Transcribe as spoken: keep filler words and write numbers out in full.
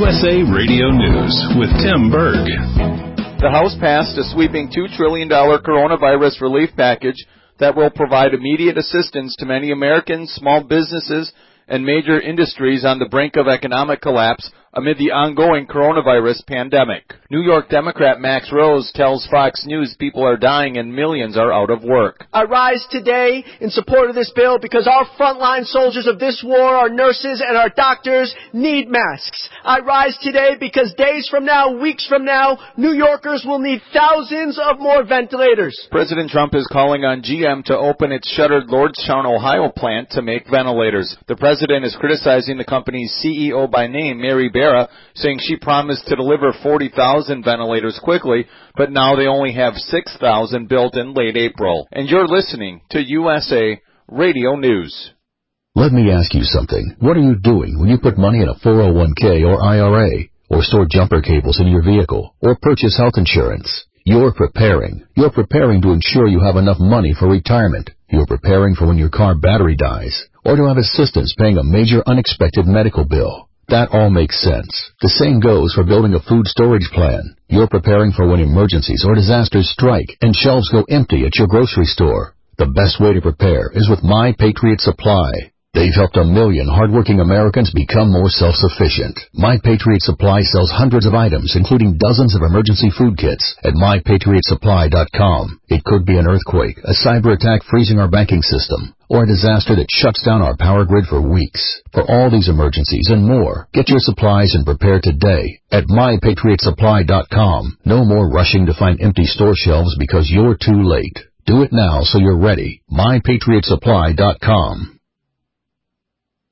U S A Radio News with Tim Berg. The House passed a sweeping two trillion dollars coronavirus relief package that will provide immediate assistance to many Americans, small businesses, and major industries on the brink of economic collapse amid the ongoing coronavirus pandemic. New York Democrat Max Rose tells Fox News people are dying and millions are out of work. I rise today in support of this bill because our frontline soldiers of this war, our nurses and our doctors, need masks. I rise today because days from now, weeks from now, New Yorkers will need thousands of more ventilators. President Trump is calling on G M to open its shuttered Lordstown, Ohio plant to make ventilators. The president is criticizing the company's C E O by name, Mary Barra, saying she promised to deliver forty thousand ventilators quickly, but now they only have six thousand built in late April. And you're listening to U S A Radio News. Let me ask you something. What are you doing when you put money in a four oh one k or I R A, or store jumper cables in your vehicle, or purchase health insurance? You're preparing. You're preparing to ensure you have enough money for retirement. You're preparing for when your car battery dies, or to have assistance paying a major unexpected medical bill. That all makes sense. The same goes for building a food storage plan. You're preparing for when emergencies or disasters strike and shelves go empty at your grocery store. The best way to prepare is with My Patriot Supply. They've helped a million hardworking Americans become more self-sufficient. My Patriot Supply sells hundreds of items, including dozens of emergency food kits, at my patriot supply dot com. It could be an earthquake, a cyber attack freezing our banking system, or a disaster that shuts down our power grid for weeks. For all these emergencies and more, get your supplies and prepare today at my patriot supply dot com. No more rushing to find empty store shelves because you're too late. Do it now so you're ready. my patriot supply dot com.